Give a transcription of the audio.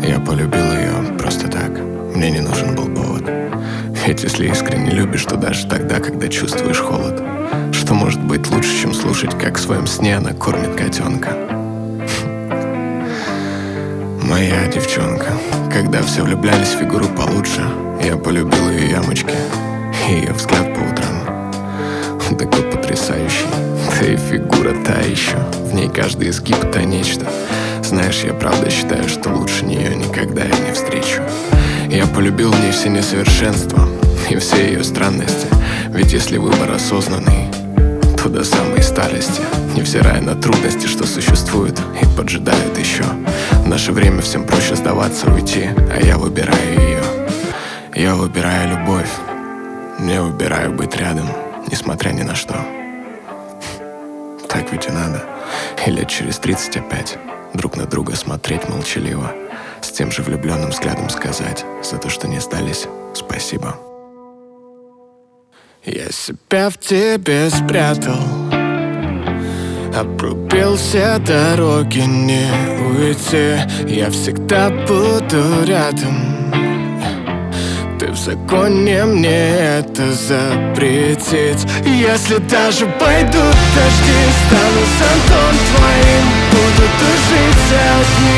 Я полюбил ее просто так, мне не нужен был повод. Ведь если искренне любишь, то даже тогда, когда чувствуешь холод, что может быть лучше, чем слушать, как в своем сне она кормит котенка? Моя девчонка. Когда все влюблялись в фигуру получше, я полюбил ее ямочки и ее взгляд по утрам. Он такой потрясающий, да и фигура та еще. В ней каждый изгиб — это нечто. Знаешь, я правда считаю, что лучше нее никогда я не встречу. Я полюбил в ней все несовершенства и все ее странности. Ведь если выбор осознанный, то до самой старости, невзирая на трудности, что существуют и поджидают еще. В наше время всем проще сдаваться, уйти, а я выбираю ее. Я выбираю любовь, я выбираю быть рядом, несмотря ни на что. Так ведь и надо. И лет через 30 опять друг на друга смотреть молчаливо, с тем же влюбленным взглядом сказать за то, что не сдались, спасибо. Я себя в тебе спрятал, обрубил все дороги, не уйти. Я всегда буду рядом. Ты в законе мне это запретить. Если даже пойдут дожди, стану зонтом твоим. Буду тужить от них.